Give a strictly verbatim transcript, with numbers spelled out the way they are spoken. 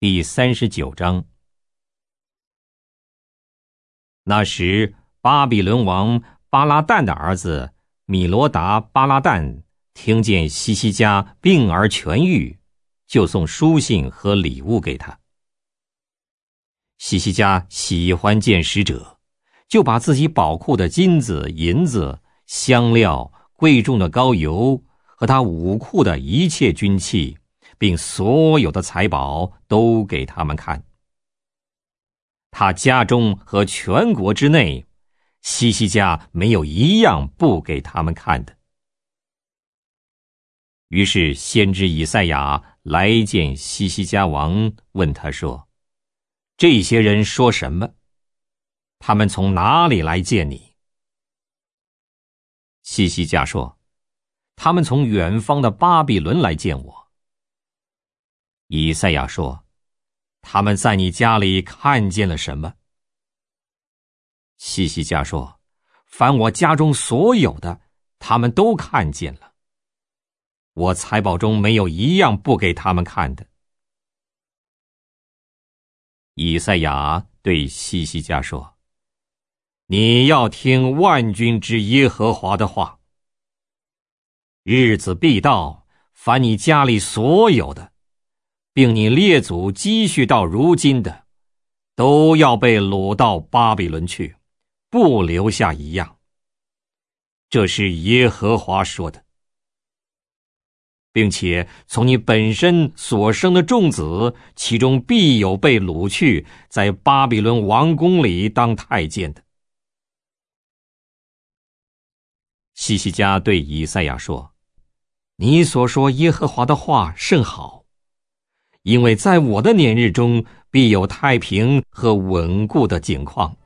第三十九章。那时，巴比伦王巴拉旦的儿子米罗达巴拉旦听见西西家病而痊愈，就送书信和礼物给他。西西家喜欢见使者，就把自己宝库的金子、银子、香料、贵重的膏油和他武库的一切军器，并所有的财宝都给他们看。他家中和全国之内，西西家没有一样不给他们看的。于是先知以赛亚来见西西家王，问他说：这些人说什么？他们从哪里来见你？西西家说：他们从远方的巴比伦来见我。以赛亚说：他们在你家里看见了什么？西西家说：凡我家中所有的，他们都看见了。我财宝中没有一样不给他们看的。以赛亚对西西家说：你要听万军之耶和华的话。日子必到，凡你家里所有的，并你列祖积蓄到如今的，都要被掳到巴比伦去，不留下一样。这是耶和华说的。并且从你本身所生的众子，其中必有被掳去，在巴比伦王宫里当太监的。西西家对以赛亚说：你所说耶和华的话甚好，因为在我的年日中必有太平和稳固的景况。